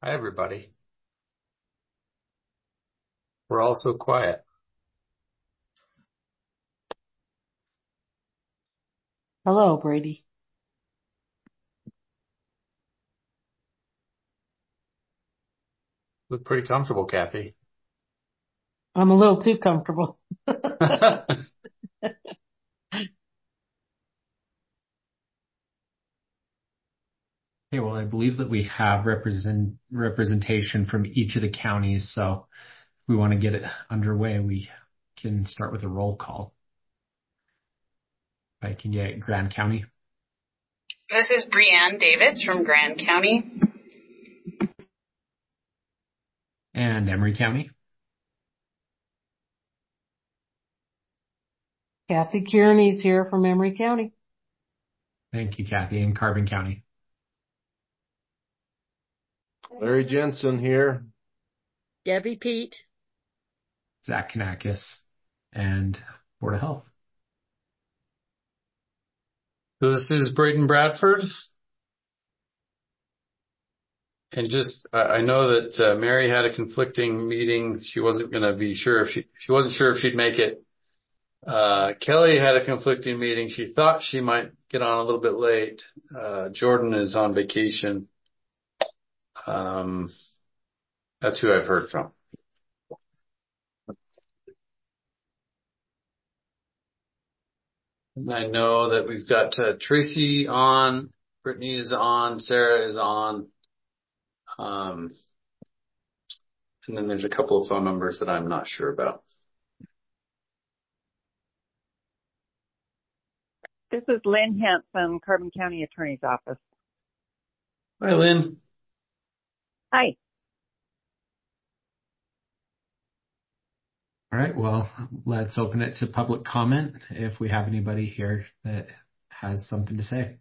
Hi, everybody. We're all so quiet. Hello, Brady. Look pretty comfortable, Kathy. I'm a little too comfortable. Okay, well, I believe that we have representation from each of the counties, so if we want to get it underway, we can start with a roll call. If I can get Grand County. This is Brianne Davis from Grand County. And Emery County. Kathy Kearney's here from Emery County. Thank you, Kathy. And Carbon County. Larry Jensen here. Debbie Pete. Zach Kanakis. And Board of Health. So this is Braden Bradford. And I know that Mary had a conflicting meeting. She wasn't going to be sure if she wasn't sure if she'd make it. Kelly had a conflicting meeting. She thought she might get on a little bit late. Jordan is on vacation. That's who I've heard from. And I know that we've got Tracy on, Brittany is on, Sarah is on. And then there's a couple of phone numbers that I'm not sure about. This is Lynn Hanson, Carbon County Attorney's Office. Hi, Lynn. Hi. All right, well, let's open it to public comment if we have anybody here that has something to say.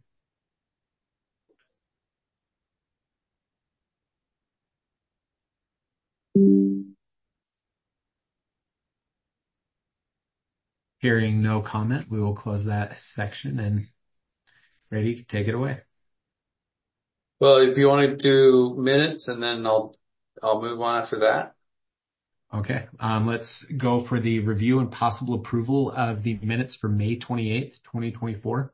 Hearing no comment, we will close that section and Brady, take it away. Well, if you want to do minutes and then I'll move on after that. Okay, let's go for the review and possible approval of the minutes for May 28th, 2024.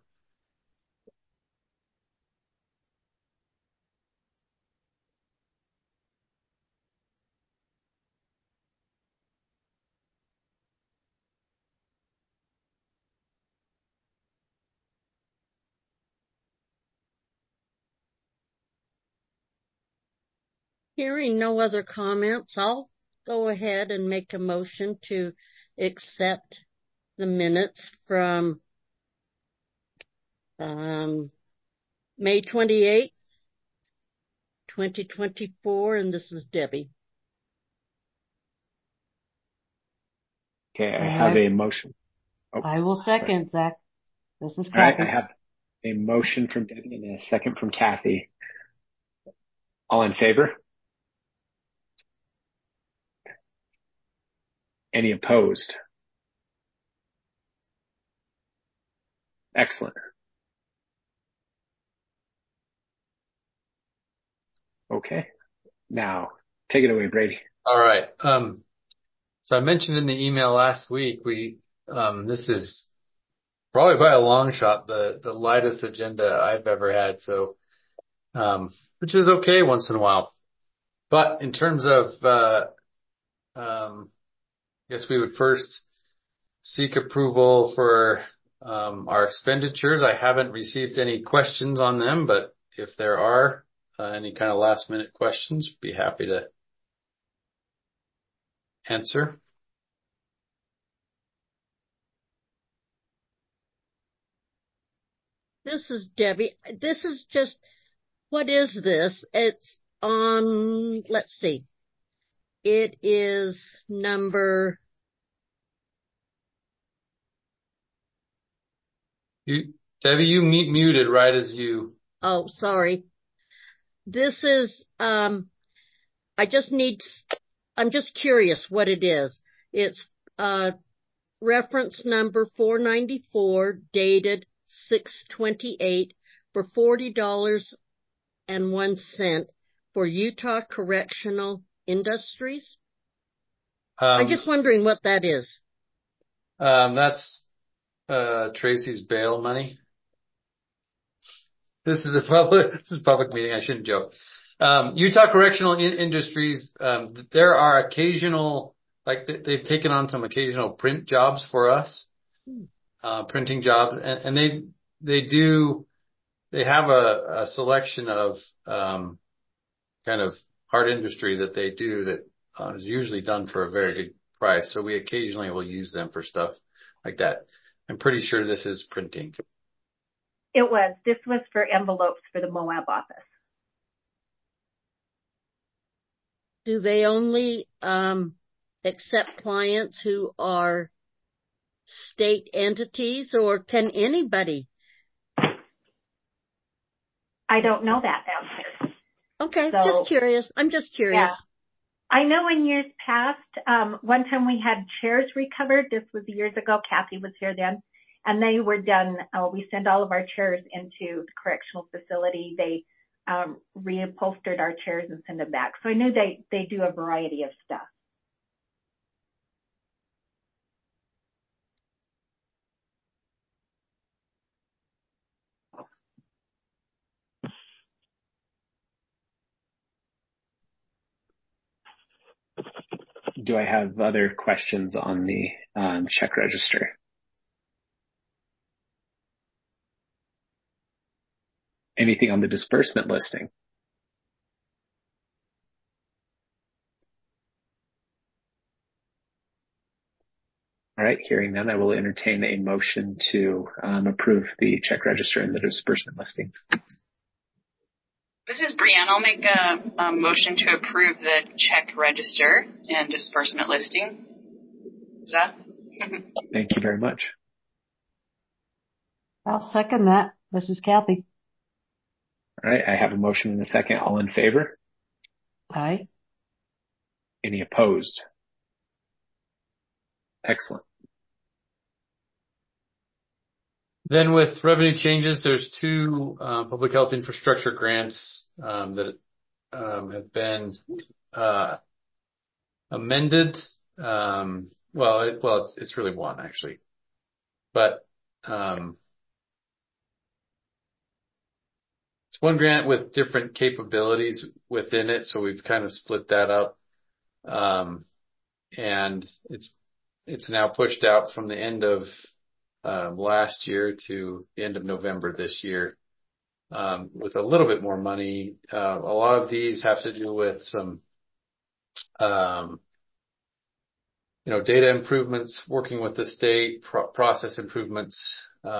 Hearing no other comments, I'll go ahead and make a motion to accept the minutes from May 28th, 2024, and this is Debbie. Okay, I have a motion. Oh, I will second, sorry. Zach. This is Kathy. All right, I have a motion from Debbie and a second from Kathy. All in favor? Any opposed? Excellent. Okay, now take it away, Brady. All right. So I mentioned in the email last week, this is probably by a long shot the lightest agenda I've ever had. So, which is okay once in a while. But in terms of, I guess we would first seek approval for our expenditures. I haven't received any questions on them, but if there are any kind of last minute questions, be happy to answer. This is Debbie. This is just, what is this? It's on, let's see. It is number... Debbie, you muted right as you... Oh, sorry. This is, I'm just curious what it is. It's, reference number 494 dated 6/28 for $40.01 for Utah Correctional Industries? I'm just wondering what that is. That's Tracy's bail money. This is public meeting. I shouldn't joke. Utah Correctional Industries, there are occasional, like they've taken on some occasional print jobs for us, printing jobs, and they have a selection of, kind of hard industry that they do that is usually done for a very good price. So we occasionally will use them for stuff like that. I'm pretty sure this is printing. This was for envelopes for the Moab office. Do they only accept clients who are state entities, or can anybody? I don't know that answer. Okay, So, just curious. I'm just curious. Yeah. I know in years past, one time we had chairs recovered. This was years ago. Kathy was here then. And they were done, we sent all of our chairs into the correctional facility. They reupholstered our chairs and sent them back. So I knew they do a variety of stuff. Do I have other questions on the check register? Anything on the disbursement listing? All right, hearing none, I will entertain a motion to approve the check register and the disbursement listings. This is Brianne. I'll make a motion to approve the check register and disbursement listing. Is that? Thank you very much. I'll second that. This is Kathy. All right, I have a motion and a second. All in favor? Aye. Any opposed? Excellent. Then with revenue changes, there's two public health infrastructure grants that have been amended. It's really one actually, but it's one grant with different capabilities within it, so we've kind of split that up, and it's now pushed out from the end of last year to the end of November this year, with a little bit more money. A lot of these have to do with some, data improvements, working with the state, process improvements,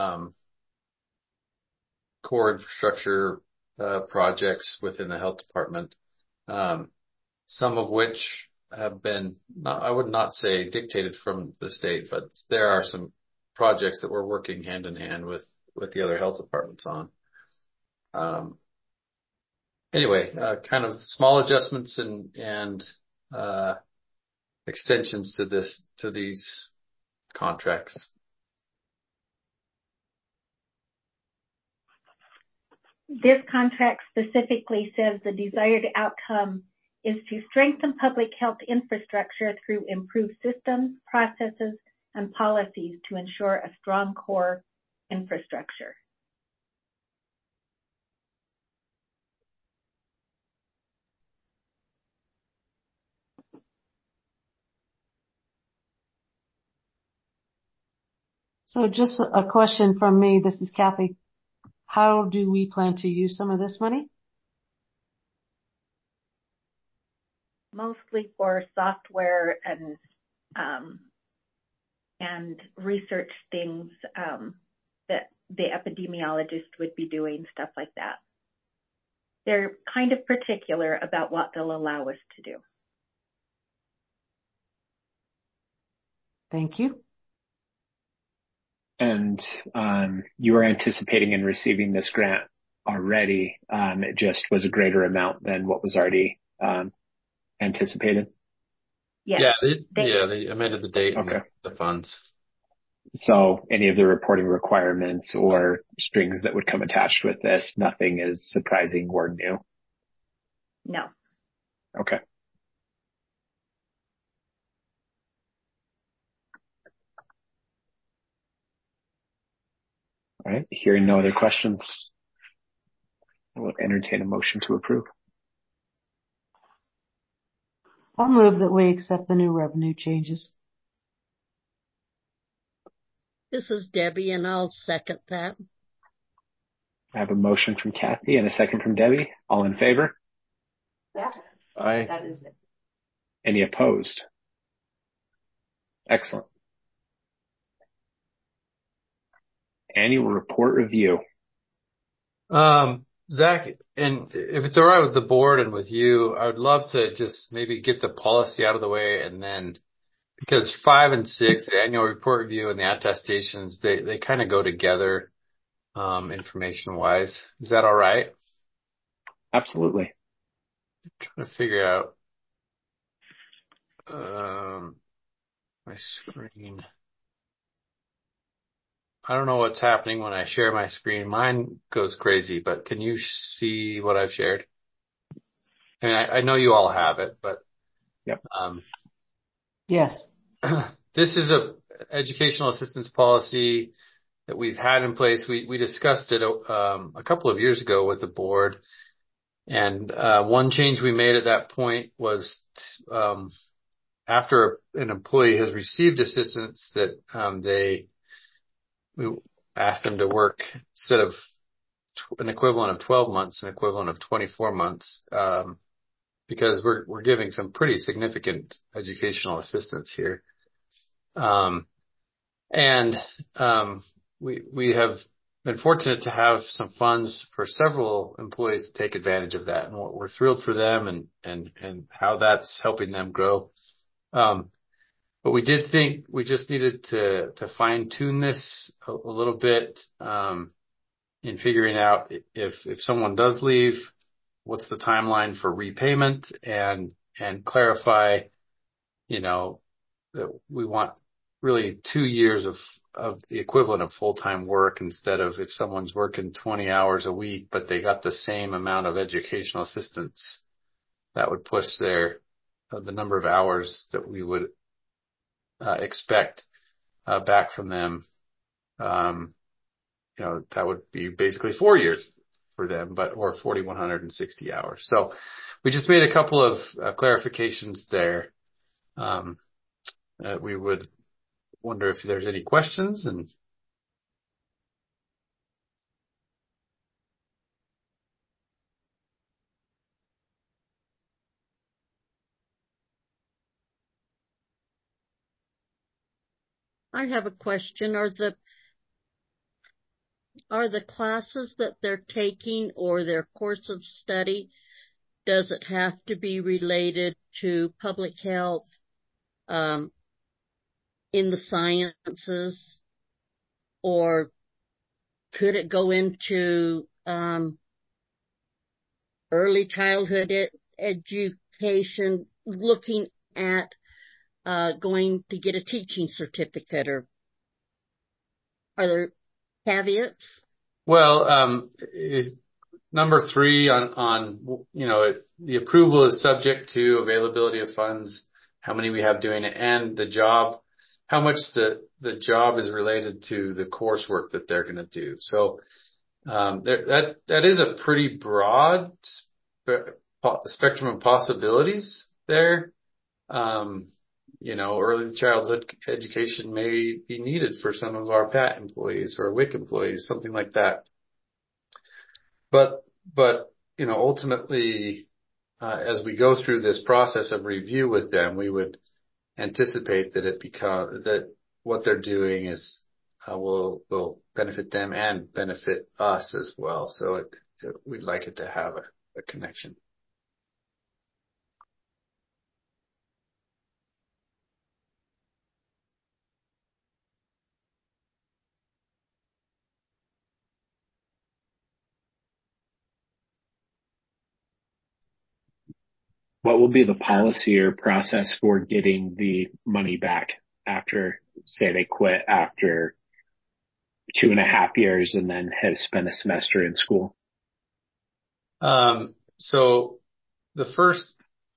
core infrastructure projects within the health department, some of which have been, I would not say dictated from the state, but there are some projects that we're working hand in hand with the other health departments on. Kind of small adjustments and extensions to these contracts. This contract specifically says the desired outcome is to strengthen public health infrastructure through improved systems, processes, and policies to ensure a strong core infrastructure. So just a question from me. This is Kathy. How do we plan to use some of this money? Mostly for software and research things that the epidemiologist would be doing, stuff like that. They're kind of particular about what they'll allow us to do. Thank you. And you are anticipating in receiving this grant already. It just was a greater amount than what was already anticipated. Yes. They amended the date and the funds. So any of the reporting requirements or strings that would come attached with this, nothing is surprising or new. No. Okay. All right. Hearing no other questions, I will entertain a motion to approve. I'll move that we accept the new revenue changes. This is Debbie, and I'll second that. I have a motion from Kathy and a second from Debbie. All in favor? Yeah. Aye. That is it. Any opposed? Excellent. Annual report review. Zach, and if it's all right with the board and with you, I would love to just maybe get the policy out of the way, and then because 5 and 6, the annual report review and the attestations, they kind of go together, information wise. Is that all right? Absolutely. I'm trying to figure out, my screen. I don't know what's happening when I share my screen. Mine goes crazy, but can you see what I've shared? I mean, I know you all have it, but, Yep. Yes. This is a educational assistance policy that we've had in place. We discussed it, a couple of years ago with the board. And, one change we made at that point was, after an employee has received assistance that, we asked them to work instead of an equivalent of 12 months, an equivalent of 24 months, because we're giving some pretty significant educational assistance here. We have been fortunate to have some funds for several employees to take advantage of that. And we're thrilled for them and how that's helping them grow. But we did think we just needed to fine tune this a little bit, in figuring out if someone does leave, what's the timeline for repayment, and clarify, that we want really 2 years of the equivalent of full-time work, instead of if someone's working 20 hours a week, but they got the same amount of educational assistance, that would push the number of hours that we would expect back from them. That would be basically 4 years for them, or 4,160 hours. So we just made a couple of clarifications there. We would wonder if there's any questions. And I have a question. Are the classes that they're taking or their course of study, does it have to be related to public health, in the sciences, or could it go into, early childhood education, looking at, going to get a teaching certificate, or are there caveats? well, number 3 on the approval is subject to availability of funds, how many we have doing it, and the job, how much the job is related to the coursework that they're going to do. So, that is a pretty broad spectrum of possibilities there. Early childhood education may be needed for some of our PAT employees or WIC employees, something like that. But ultimately, as we go through this process of review with them, we would anticipate that what they're doing is, will benefit them and benefit us as well. So we'd like it to have a connection. What will be the policy or process for getting the money back after, say, they quit after 2.5 years and then have spent a semester in school? So the first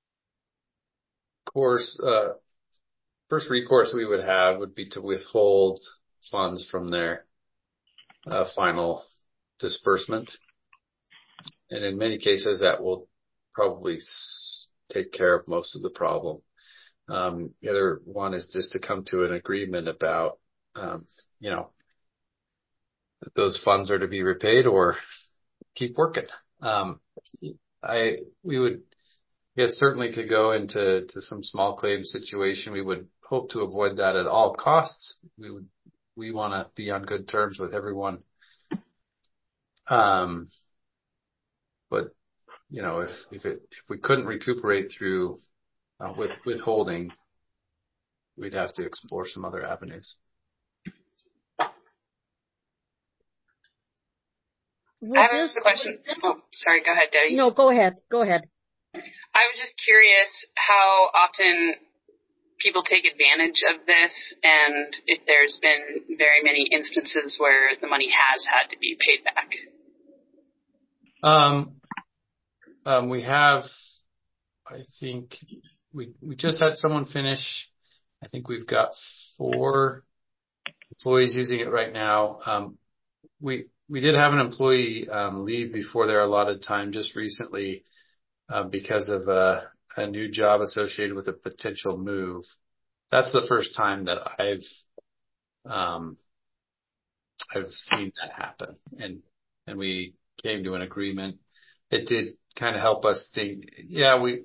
recourse we would have would be to withhold funds from their final disbursement. And in many cases, that will probably take care of most of the problem. The other one is just to come to an agreement about, that those funds are to be repaid or keep working. Certainly could go into some small claim situation. We would hope to avoid that at all costs. We want to be on good terms with everyone. But if we couldn't recuperate through with withholding, we'd have to explore some other avenues. I have a question. Oh, sorry. Go ahead, Debbie. No, go ahead. I was just curious how often people take advantage of this, and if there's been very many instances where the money has had to be paid back. We have, I think we just had someone finish. I think we've got 4 employees using it right now. We did have an employee leave before their allotted time just recently because of a new job associated with a potential move. That's the first time that I've seen that happen, and we came to an agreement. It did kind of help us think. Yeah, we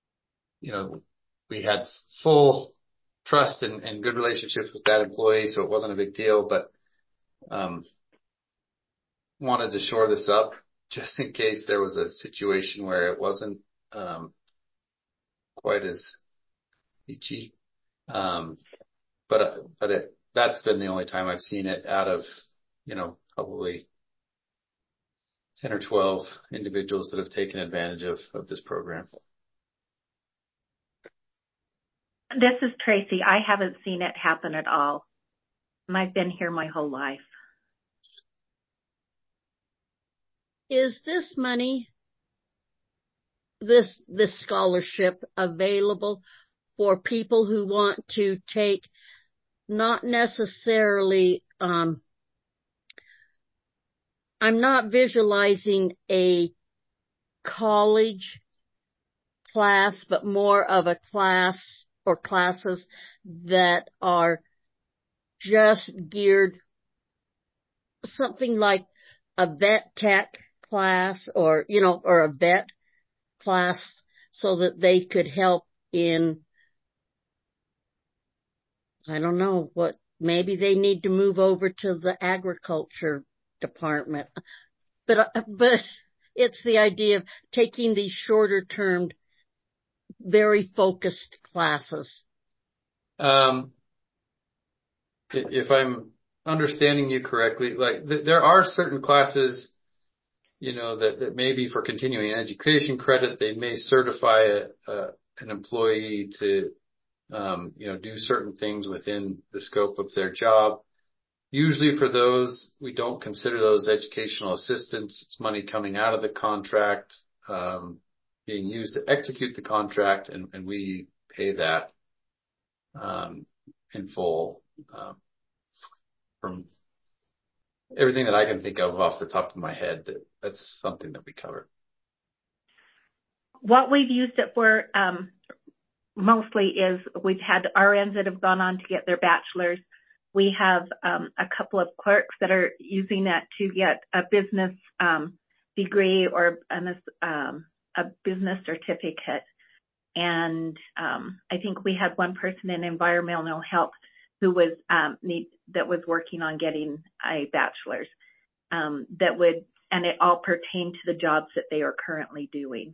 had full trust and good relationships with that employee, so it wasn't a big deal. But wanted to shore this up just in case there was a situation where it wasn't quite as peachy. But that's been the only time I've seen it out of probably 10 or 12 individuals that have taken advantage of this program. This is Tracy. I haven't seen it happen at all. And I've been here my whole life. Is this money, this scholarship, available for people who want to take not necessarily, I'm not visualizing a college class, but more of a class or classes that are just geared something like a vet tech class or a vet class so that they could help in, I don't know what, maybe they need to move over to the agriculture department. But it's the idea of taking these shorter term, very focused classes. If I'm understanding you correctly, like there are certain classes, that may be for continuing education credit. They may certify an employee to, do certain things within the scope of their job. Usually for those, we don't consider those educational assistance. It's money coming out of the contract, being used to execute the contract, and we pay that in full. From everything that I can think of off the top of my head, that's something that we cover. What we've used it for mostly is we've had RNs that have gone on to get their bachelor's. We have a couple of clerks that are using it to get a business degree or a business certificate. And I think we had one person in environmental health who was that was working on getting a bachelor's and it all pertained to the jobs that they are currently doing.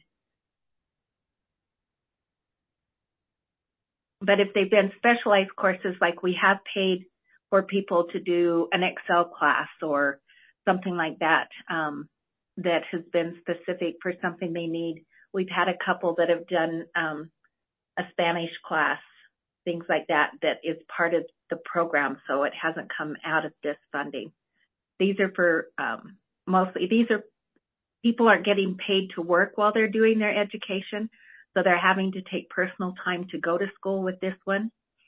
But if they've been specialized courses, like we have paid for people to do an Excel class or something like that, that has been specific for something they need. We've had a couple that have done a Spanish class, things like that is part of the program, so it hasn't come out of this funding. These are for people aren't getting paid to work while they're doing their education. So they're having to take personal time to go to school with this one.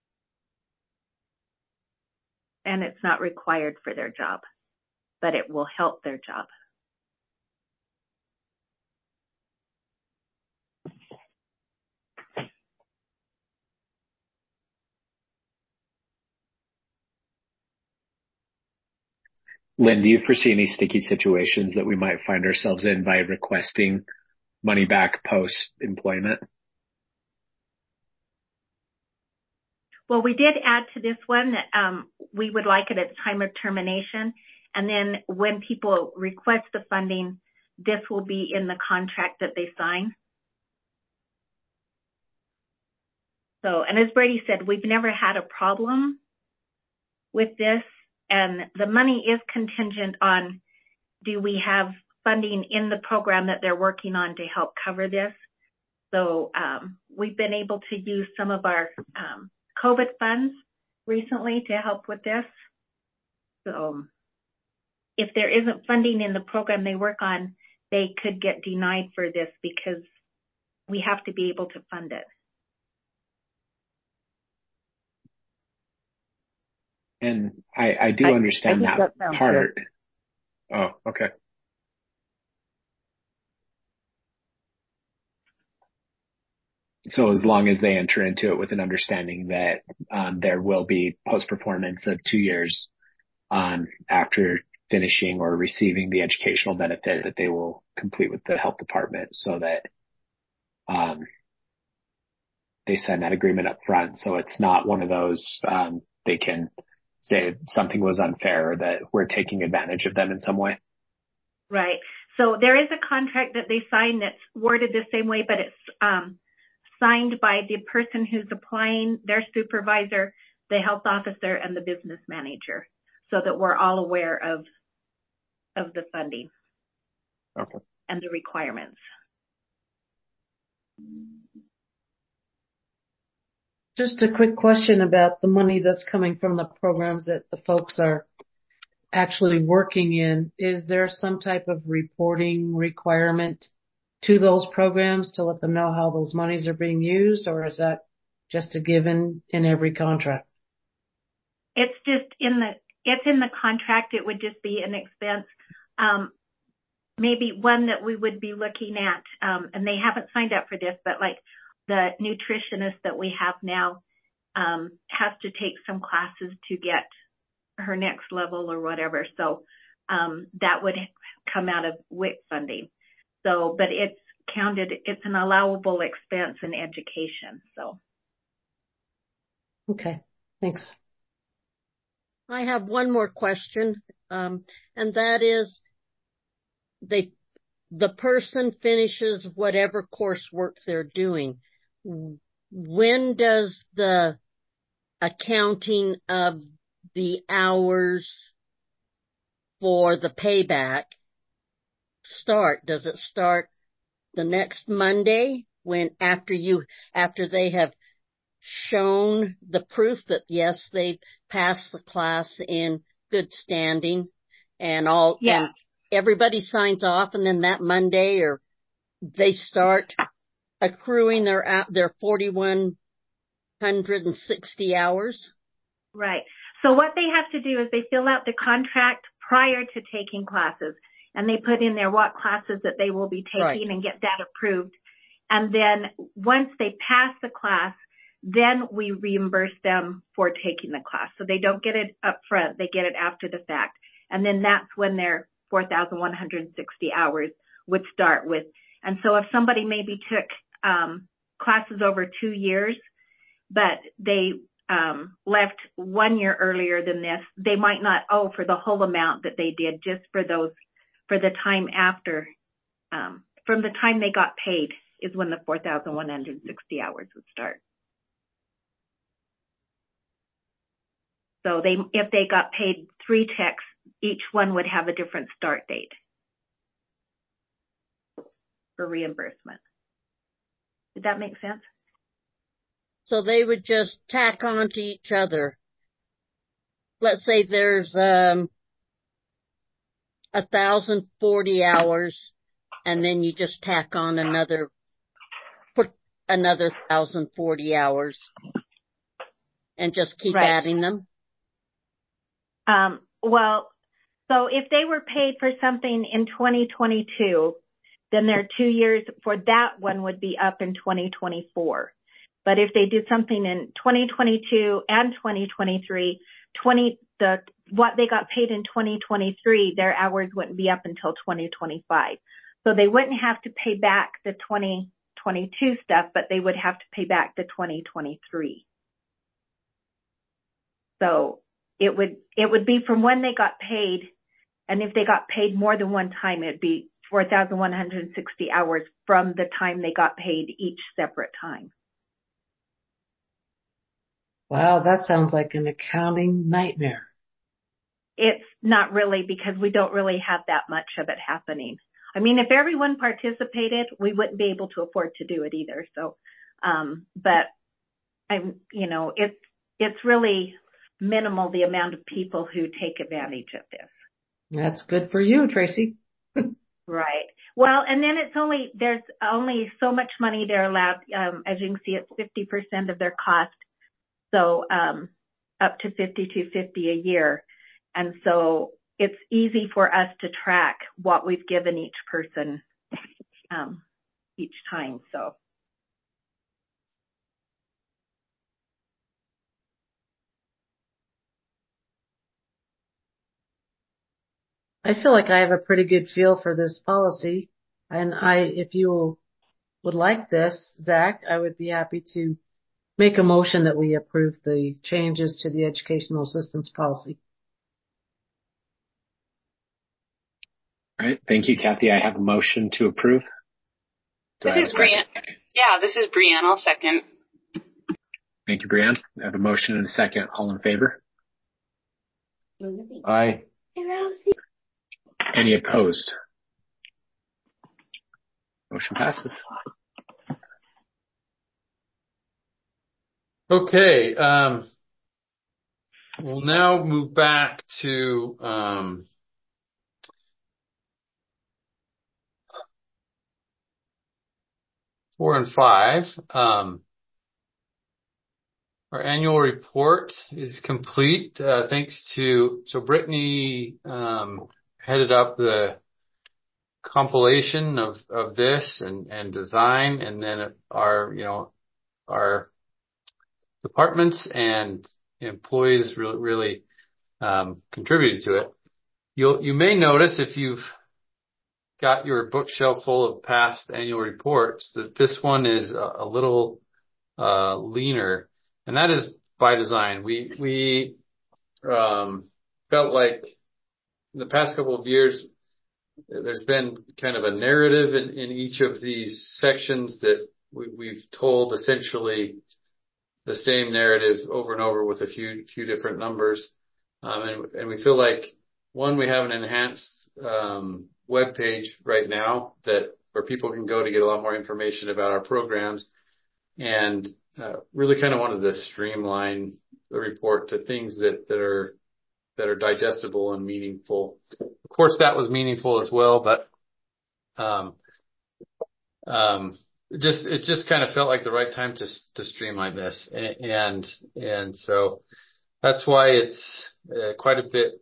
And it's not required for their job, but it will help their job. Lynn, do you foresee any sticky situations that we might find ourselves in by requesting money back post-employment? Well, we did add to this one that we would like it at the time of termination. And then when people request the funding, this will be in the contract that they sign. So, and as Brady said, we've never had a problem with this. And the money is contingent on, do we have funding in the program that they're working on to help cover this? So we've been able to use some of our COVID funds recently to help with this. So if there isn't funding in the program they work on, they could get denied for this because we have to be able to fund it. And I do understand that part. Good. Oh, okay. So as long as they enter into it with an understanding that there will be post-performance of 2 years after finishing or receiving the educational benefit that they will complete with the health department, so that they sign that agreement up front. So it's not one of those they can say something was unfair or that we're taking advantage of them in some way. Right. So there is a contract that they sign that's worded the same way, but it's signed by the person who's applying, their supervisor, the health officer, and the business manager, so that we're all aware of the funding. Okay. And the requirements. Just a quick question about the money that's coming from the programs that the folks are actually working in. Is there some type of reporting requirement to those programs to let them know how those monies are being used, or is that just a given in every contract? It's just in the contract. It would just be an expense. Maybe one that we would be looking at, and they haven't signed up for this, but like the nutritionist that we have now has to take some classes to get her next level or whatever. So that would come out of WIC funding. So, but it's counted, it's an allowable expense in education. So. Okay, thanks. I have one more question, and that is, the person finishes whatever coursework they're doing. When does the accounting of the hours for the payback start? Does it start the next Monday after they have shown the proof that yes, they've passed the class in good standing and all? Yeah. And everybody signs off, and then that Monday, or they start accruing their 4,160 hours? Right. So what they have to do is they fill out the contract prior to taking classes, and they put in there what classes that they will be taking, right, and get that approved. And then once they pass the class, then we reimburse them for taking the class. So they don't get it up front, they get it after the fact. And then that's when their 4,160 hours would start with. And so if somebody maybe took classes over 2 years, but they left 1 year earlier than this, they might not owe for the whole amount that they did, just for the time after, from the time they got paid is when the 4,160 hours would start. So if they got paid 3 checks, each one would have a different start date for reimbursement. Did that make sense? So they would just tack on to each other. Let's say there's 1,040 hours and then you just tack on put another 1,040 hours and just keep adding them? Well, so if they were paid for something in 2022, then their 2 years for that one would be up in 2024. But if they did something in 2022 and 2023, what they got paid in 2023, their hours wouldn't be up until 2025. So they wouldn't have to pay back the 2022 stuff, but they would have to pay back the 2023. So it would be from when they got paid, and if they got paid more than one time, it'd be 4,160 hours from the time they got paid each separate time. Wow, that sounds like an accounting nightmare. It's not really, because we don't really have that much of it happening. I mean, if everyone participated, we wouldn't be able to afford to do it either. So, but it's really minimal, the amount of people who take advantage of this. That's good for you, Tracy. Right. Well, and then there's only so much money they're allowed. As you can see, it's 50% of their cost. So, up to $5,250 a year. And so it's easy for us to track what we've given each person, each time. So. I feel like I have a pretty good feel for this policy. And if you would like this, Zach, I would be happy to make a motion that we approve the changes to the educational assistance policy. All right. Thank you, Kathy. I have a motion to approve. This is Brianne. Yeah, this is Brianne. I'll second. Thank you, Brianne. I have a motion and a second. All in favor? Aye. Any opposed? Motion passes. Okay. We'll now move back to 4 and 5. Our annual report is complete, thanks to, so Brittany, headed up the compilation of this and design, and then our departments and employees really contributed to it. You may notice, if you've got your bookshelf full of past annual reports, that this one is a little leaner, and that is by design. We felt like in the past couple of years, there's been kind of a narrative in each of these sections that we've told essentially the same narrative over and over with a few different numbers. And we feel like, one, we have an enhanced web page right now where people can go to get a lot more information about our programs, and really kind of wanted to streamline the report to things that are digestible and meaningful. Of course, that was meaningful as well, but it just kind of felt like the right time to streamline this, and so that's why it's quite a bit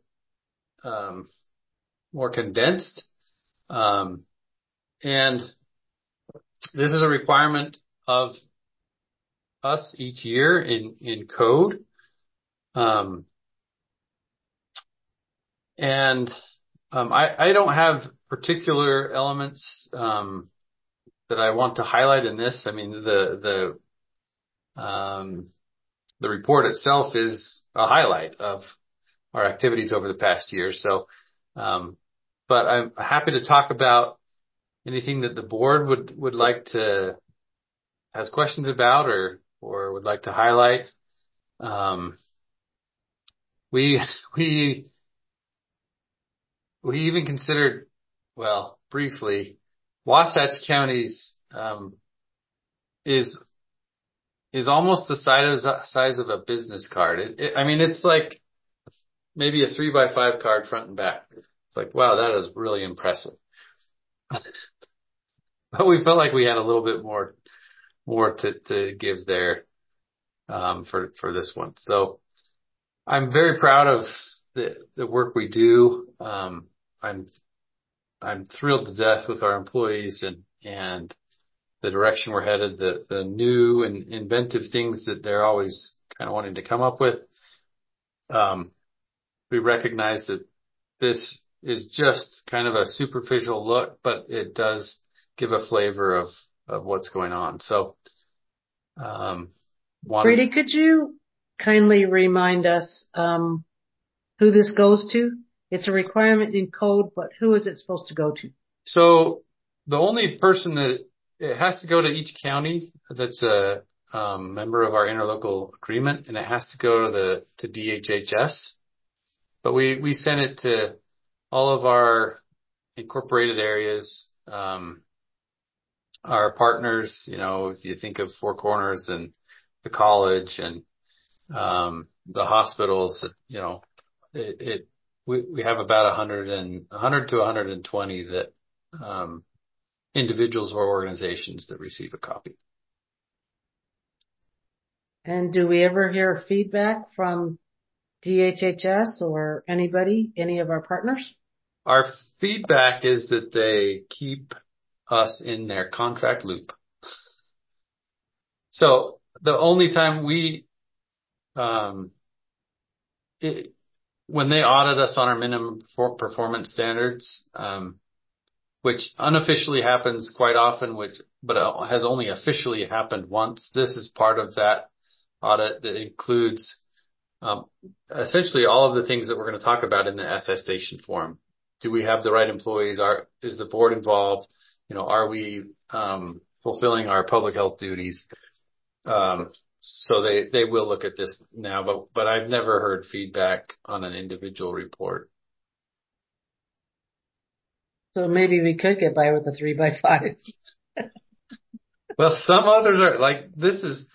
more condensed. And this is a requirement of us each year in code. I don't have particular elements that I want to highlight in this. I mean, the report itself is a highlight of our activities over the past year. So, but I'm happy to talk about anything that the board would like to has questions about or would like to highlight. We even considered, well, briefly, Wasatch County's is almost the size of a business card. I mean, it's like maybe a 3x5 card front and back. It's like, wow, that is really impressive. but we felt like we had a little bit more to give there, for this one. So I'm very proud of the work we do. I'm thrilled to death with our employees and the direction we're headed, the new and inventive things that they're always kind of wanting to come up with. We recognize that this is just kind of a superficial look, but it does give a flavor of what's going on. So, Brady, could you kindly remind us, who this goes to? It's a requirement in code, but who is it supposed to go to? So the only person that it has to go to each county that's a member of our interlocal agreement, and it has to go to DHHS. But we sent it to all of our incorporated areas, our partners. If you think of Four Corners and the college and the hospitals, we have about 100 to 120 that individuals or organizations that receive a copy. And do we ever hear feedback from DHHS or anybody, any of our partners? Our feedback is that they keep us in their contract loop. So the only time when they audit us on our minimum performance standards, which unofficially happens quite often, but it has only officially happened once. This is part of that audit that includes essentially all of the things that we're going to talk about in the attestation form. Do we have the right employees? Is the board involved? Are we fulfilling our public health duties? So they will look at this now, but I've never heard feedback on an individual report. So maybe we could get by with a 3x5. Well, some others are like, this is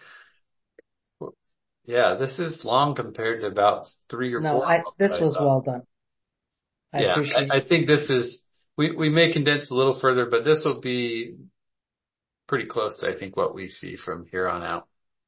long compared to about 3 or 4. No, this was well done. I think this is, we may condense a little further, but this will be pretty close to, I think, what we see from here on out.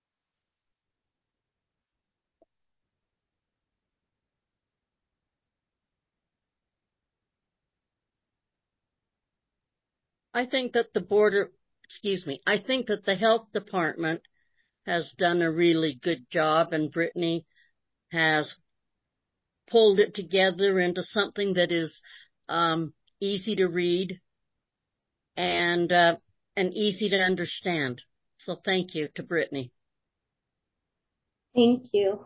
I think that I think that the health department has done a really good job, and Brittany has pulled it together into something that is easy to read and easy to understand. So thank you to Brittany. Thank you.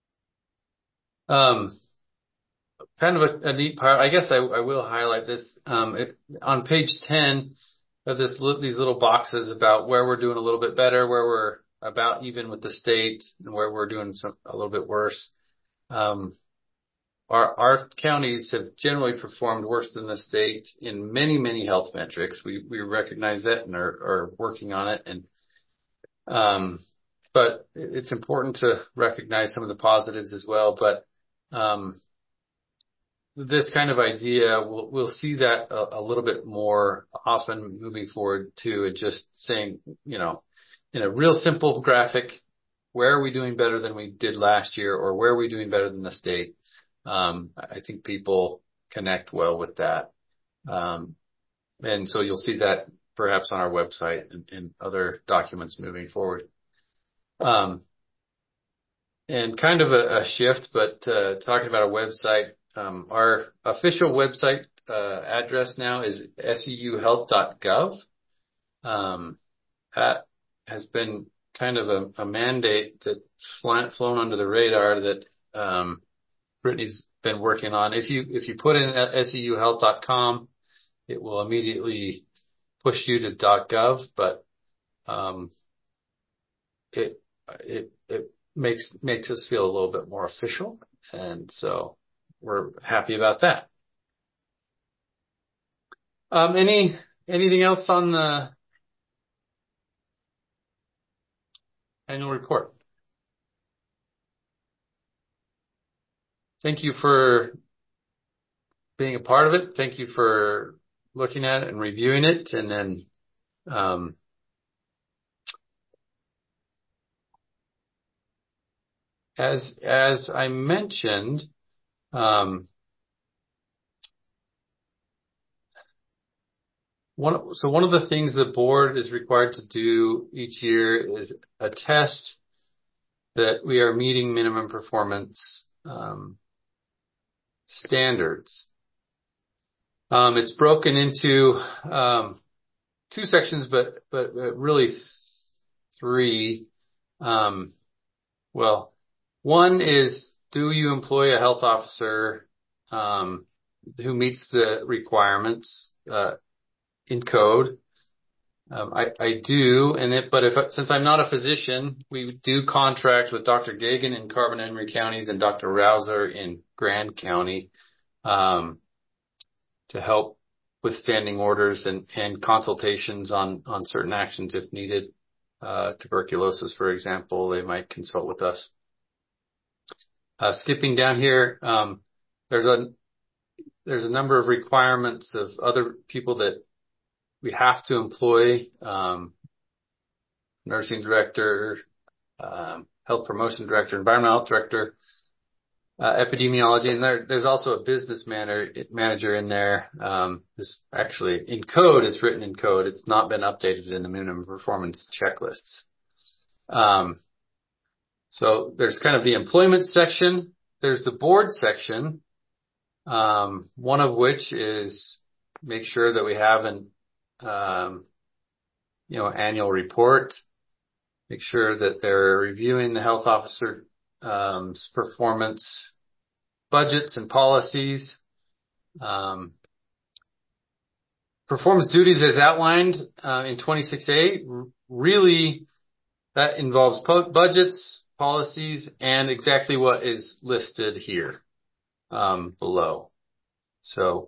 Kind of a neat part. I guess I will highlight this. On page 10 of these little boxes about where we're doing a little bit better, where we're about even with the state, and where we're doing a little bit worse. Our counties have generally performed worse than the state in many, many health metrics. We recognize that and are working on it. But it's important to recognize some of the positives as well. But this kind of idea, we'll see that a little bit more often moving forward too. And just saying, in a real simple graphic, where are we doing better than we did last year, or where are we doing better than the state? I think people connect well with that. And so you'll see that perhaps on our website and other documents moving forward. And kind of a shift, but talking about a website, our official website address now is SEUhealth.gov. That has been kind of a mandate that's flown under the radar that Brittany's been working on. If you put in SEUhealth.com, it will immediately push you to .gov, but it makes us feel a little bit more official, and so we're happy about that. Anything else on the annual report? Thank you for being a part of it. Thank you for looking at it and reviewing it, and then As I mentioned, one of the things the board is required to do each year is attest that we are meeting minimum performance standards. It's broken into two sections, but really three. Well, one is, do you employ a health officer who meets the requirements in code? I do, since I'm not a physician, we do contract with Dr. Gagan in Carbon and Emery counties and Dr. Rouser in Grand County to help with standing orders and consultations on certain actions if needed. Tuberculosis, for example, they might consult with us. Skipping down here, there's a number of requirements of other people that we have to employ, nursing director, health promotion director, environmental health director, epidemiology, and there's also a business manager in there. This actually in code, it's written in code. It's not been updated in the minimum performance checklists. So there's kind of the employment section. There's the board section, one of which is make sure that we have an annual report, make sure that they're reviewing the health officer performance, budgets and policies, performs duties as outlined in 26A. Really, that involves budgets, policies, and exactly what is listed here below. So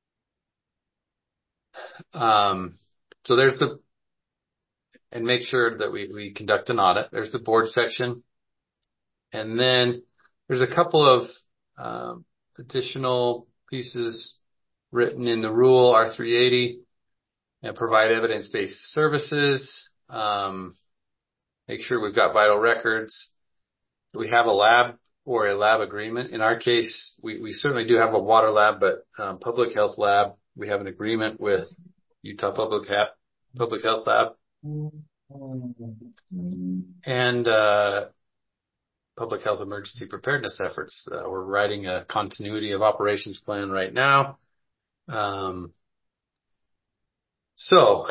there's and make sure that we conduct an audit. There's the board section. And then there's a couple of additional pieces written in the rule, R380, and provide evidence-based services. Make sure we've got vital records. We have a lab or a lab agreement. In our case, we certainly do have a water lab, but public health lab, we have an agreement with Utah Public Health Lab and public health emergency preparedness efforts. We're writing a continuity of operations plan right now. So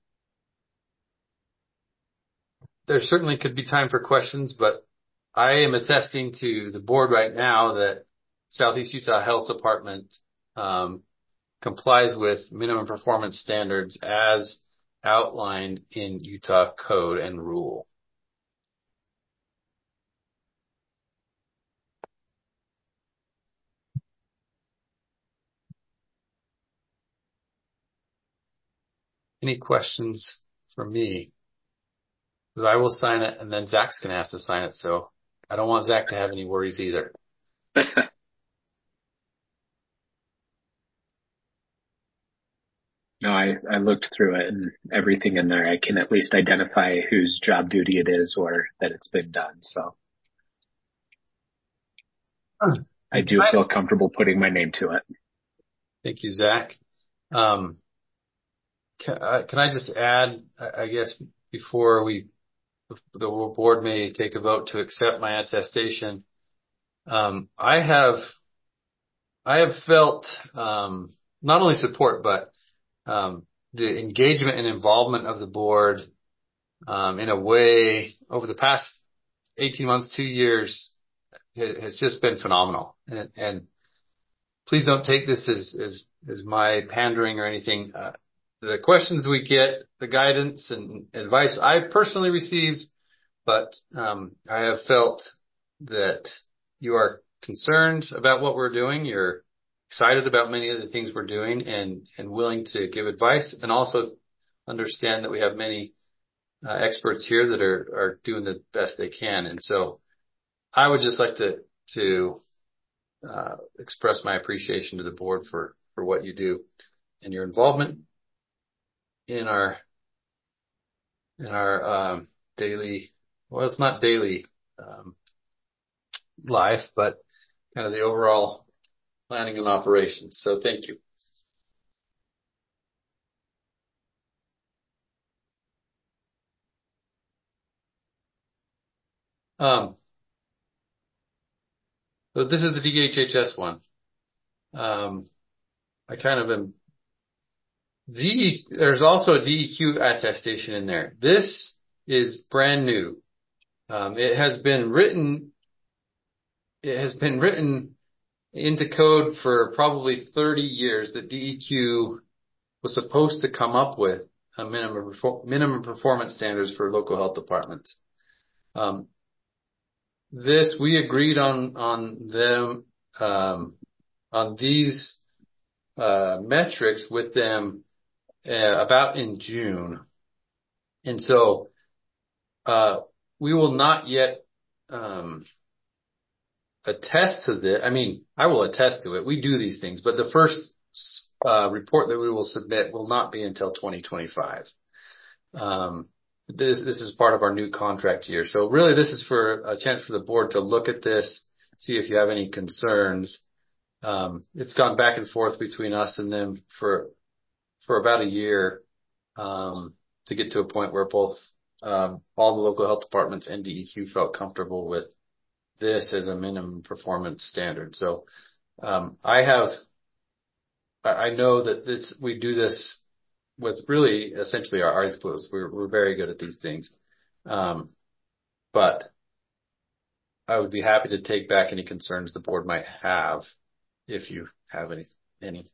there certainly could be time for questions, but I am attesting to the board right now that Southeast Utah Health Department complies with minimum performance standards as outlined in Utah code and rule. Any questions for me? Because I will sign it and then Zach's going to have to sign it. So I don't want Zach to have any worries either. No, I looked through it and everything in there. I can at least identify whose job duty it is or that it's been done. So I do feel comfortable putting my name to it. Thank you, Zach. Can I just add, I guess, before the board may take a vote to accept my attestation, I have felt not only support, but the engagement and involvement of the board in a way over the past 18 months, 2 years has just been phenomenal. And please don't take this as my pandering or anything. The questions we get, the guidance and advice I personally received, but I have felt that you are concerned about what we're doing. You're excited about many of the things we're doing and willing to give advice, and also understand that we have many experts here that are doing the best they can. And so I would just like to express my appreciation to the board for what you do and your involvement in our daily, well, it's not daily life, but kind of the overall planning and operations. So thank you. So this is the DHHS one. I kind of am. There's also a DEQ attestation in there. This is brand new. It has been written into code for probably 30 years that DEQ was supposed to come up with a minimum performance standards for local health departments. We agreed on them, on these, metrics with them, about in June. And so, we will not yet, attest to this. I mean, I will attest to it. We do these things, but the first, report that we will submit will not be until 2025. This is part of our new contract year. So really this is for a chance for the board to look at this, see if you have any concerns. It's gone back and forth between us and them for about a year, to get to a point where both, all the local health departments and DEQ felt comfortable with this as a minimum performance standard. So, I know that we do this with really essentially our eyes closed. We're very good at these things. But I would be happy to take back any concerns the board might have if you have any.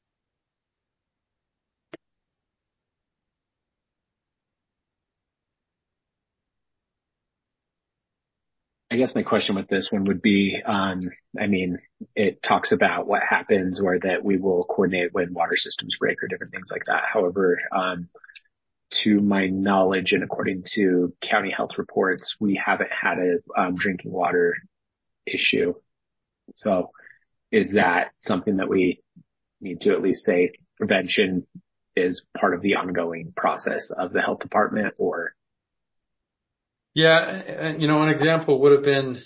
I guess my question with this one would be, it talks about what happens where that we will coordinate when water systems break or different things like that. However, to my knowledge and according to county health reports, we haven't had a drinking water issue. So is that something that we need to at least say prevention is part of the ongoing process of the health department? Or Yeah, and an example would have been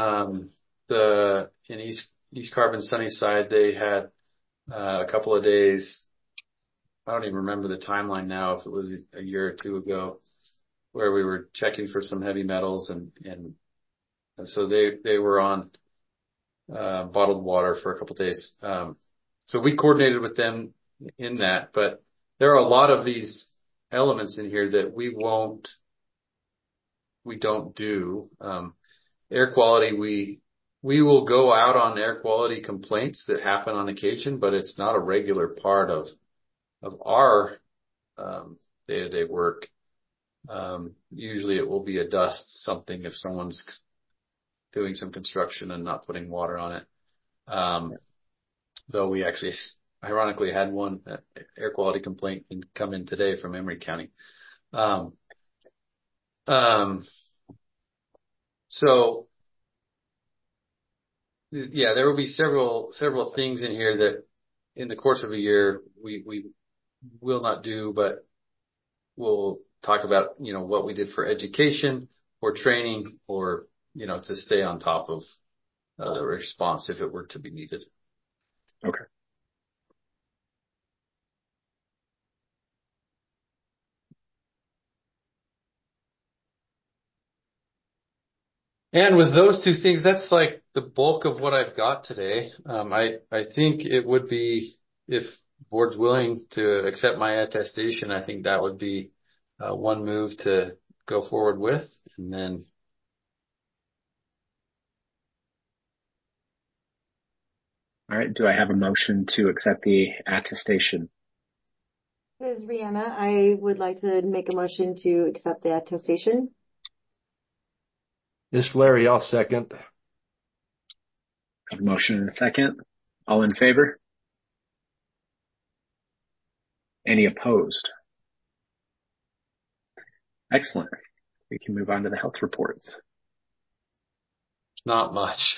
in East Carbon Sunnyside, they had a couple of days. I don't even remember the timeline now, if it was a year or two ago, where we were checking for some heavy metals, and so they were on bottled water for a couple of days. So we coordinated with them in that, but there are a lot of these elements in here that we don't do. Air quality, we will go out on air quality complaints that happen on occasion, but it's not a regular part of our day-to-day work. Usually it will be a dust something if someone's doing some construction and not putting water on it. Though we actually ironically had one air quality complaint come in today from Emery County. So yeah, there will be several things in here that in the course of a year we will not do, but we'll talk about, what we did for education or training or, to stay on top of the response if it were to be needed. Okay. And with those two things, that's like the bulk of what I've got today. I think it would be, if board's willing to accept my attestation, I think that would be one move to go forward with. And then, all right. Do I have a motion to accept the attestation? This is Rihanna. I would like to make a motion to accept the attestation. This is Larry. I'll second. I have a motion and a second. All in favor? Any opposed? Excellent. We can move on to the health reports. not much.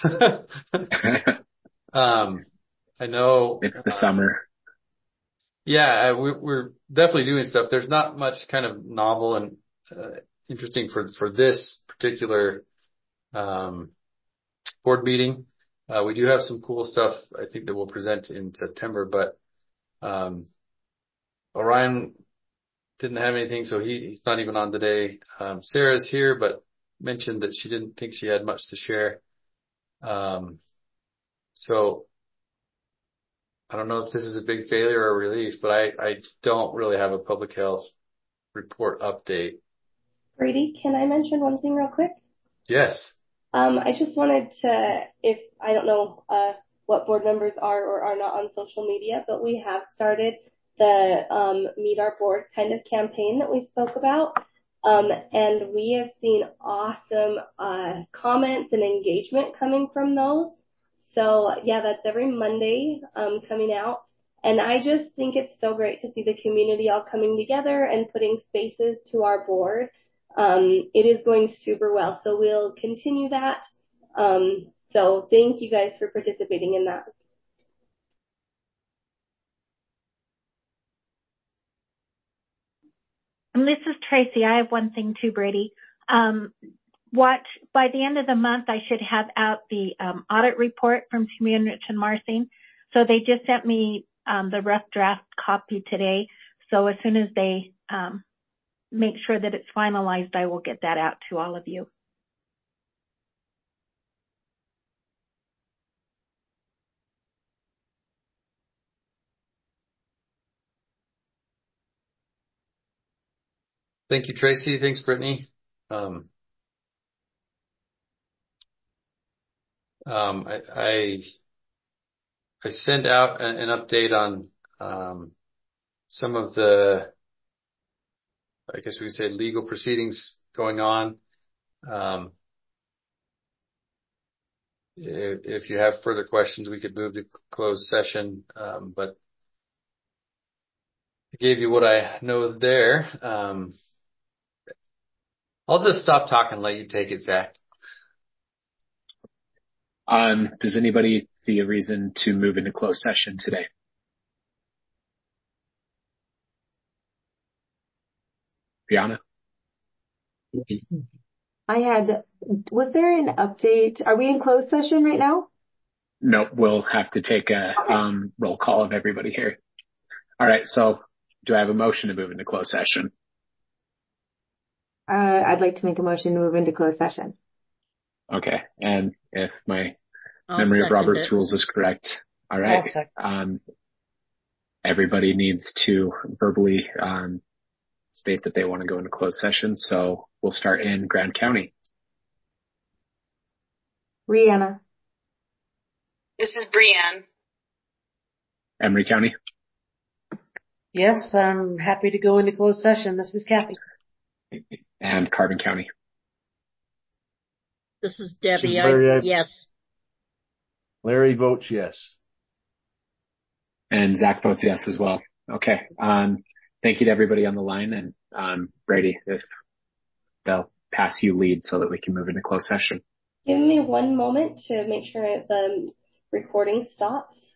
I know it's the summer. Yeah, we're definitely doing stuff. There's not much kind of novel and interesting for this particular board meeting. We do have some cool stuff I think that we'll present in September, but Orion didn't have anything, so he's not even on today. Sarah's here, but mentioned that she didn't think she had much to share. So I don't know if this is a big failure or a relief, but I don't really have a public health report update. Brady, can I mention one thing real quick? Yes. I just wanted to, if I don't know what board members are or are not on social media, but we have started the Meet Our Board kind of campaign that we spoke about. And we have seen awesome comments and engagement coming from those. So yeah, that's every Monday coming out. And I just think it's so great to see the community all coming together and putting faces to our board. It is going super well, so we'll continue that. So thank you guys for participating in that. And this is Tracy. I have one thing too, Brady. By the end of the month, I should have out the audit report from Community and Marsing. So they just sent me the rough draft copy today. So as soon as they make sure that it's finalized, I will get that out to all of you. Thank you, Tracy. Thanks, Brittany. I sent out an update on some of the, I guess we could say, legal proceedings going on. If you have further questions, we could move to closed session. But I gave you what I know there. I'll just stop talking and let you take it, Zach. Does anybody see a reason to move into closed session today? Brianna? Was there an update? Are we in closed session right now? No, we'll have to take a roll call of everybody here. All right, so do I have a motion to move into closed session? I'd like to make a motion to move into closed session. Okay, and if my memory of Robert's rules is correct, all right. Everybody needs to verbally state that they want to go into closed session, so we'll start in Grand County. Brianna. This is Brianne. Emery County. Yes, I'm happy to go into closed session. This is Kathy. And Carbon County. This is Debbie. Yes. Larry votes yes. And Zach votes yes as well. Okay. Thank you to everybody on the line. And Brady, if they'll pass you lead so that we can move into closed session. Give me one moment to make sure the recording stops.